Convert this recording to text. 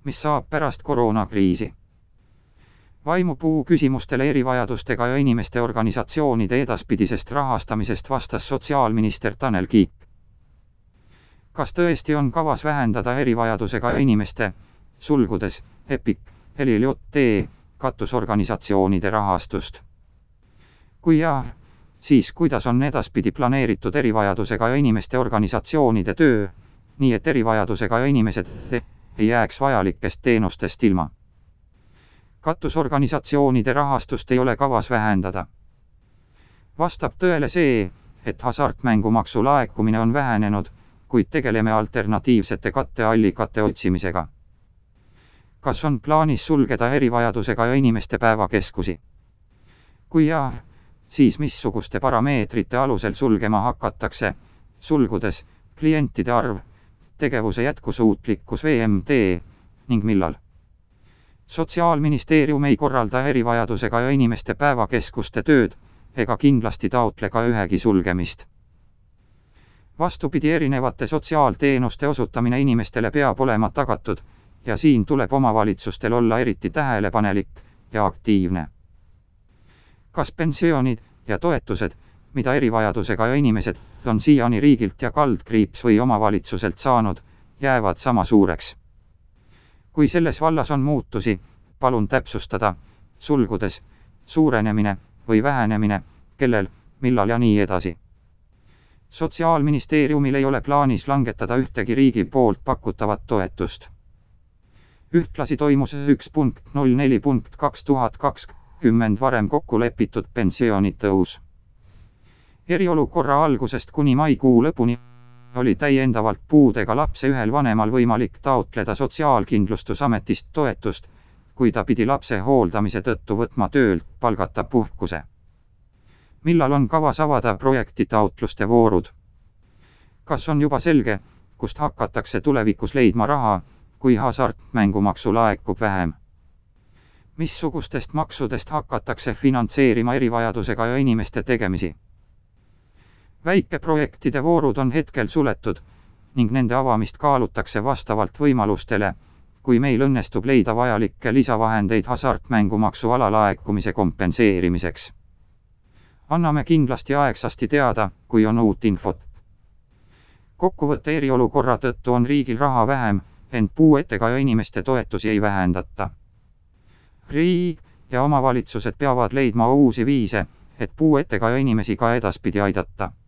mis saab pärast koroonakriisi. Vaimupuu küsimustele erivajadustega ja inimeste organisatsioonide edaspidisest rahastamisest vastas sotsiaalminister Tanel Kiik. Kas tõesti on kavas vähendada erivajadusega inimeste (EPIC, LLJT) katusorganisatsioonide rahastust? Kui jah, siis kuidas on edaspidi planeeritud erivajadusega inimeste organisatsioonide töö, nii et erivajadusega inimesed ei jääks vajalikest teenustest ilma? Katusorganisatsioonide rahastust ei ole kavas vähendada. Vastab tõele see, et hasartmängumaksu laekumine on vähenenud, kuid tegeleme alternatiivsete katteallikate otsimisega. Kas on plaanis sulgeda erivajadusega inimeste päevakeskusi? Kui jah, siis missuguste parameetrite alusel sulgema hakatakse, sulgudes klientide arv, tegevuse jätkusuutlikkus VMT ning millal? Sotsiaalministeerium ei korralda erivajadusega inimeste päevakeskuste tööd ega kindlasti taotle ka ühegi sulgemist. Vastupidi, erinevate sotsiaalteenuste osutamine inimestele peab olema tagatud ja siin tuleb omavalitsustel olla eriti tähelepanelik ja aktiivne. Kas pensionid ja toetused, mida erivajadusega inimesed on siiani riigilt ja kaldkriips või omavalitsuselt saanud, jäävad sama suureks? Kui selles vallas on muutusi, palun täpsustada, sulgudes, suurenemine või vähenemine, kellel, millal ja nii edasi. Sotsiaalministeeriumil ei ole plaanis langetada ühtegi riigi poolt pakutavat toetust. Ühtlasi toimus 1.04.2020 varem kokku lepitud pensionitõus. Eriolukorra algusest kuni maikuu lõpuni oli täiendavalt puudega lapse ühel vanemal võimalik taotleda Sotsiaalkindlustusametist toetust, kui ta pidi lapse hooldamise tõttu võtma töölt palgata puhkuse. Millal on kavas avada projekti taotluste voorud? Kas on juba selge, kust hakatakse tulevikus leidma raha, kui hasartmängumaksu laekub vähem? Missugustest maksudest hakatakse finantseerima erivajadusega inimeste tegemisi? Väikeprojektide voorud on hetkel suletud ning nende avamist kaalutakse vastavalt võimalustele, kui meil õnnestub leida vajalikke lisavahendeid hasartmängumaksu alalaekumise kompenseerimiseks. Anname kindlasti aegsasti teada, kui on uut infot. Kokkuvõtte eriolukorra tõttu on riigil raha vähem, ent puuetega inimeste toetusi ei vähendata. Riik ja omavalitsused peavad leidma uusi viise, et puuetega inimesi ka edaspidi aidata.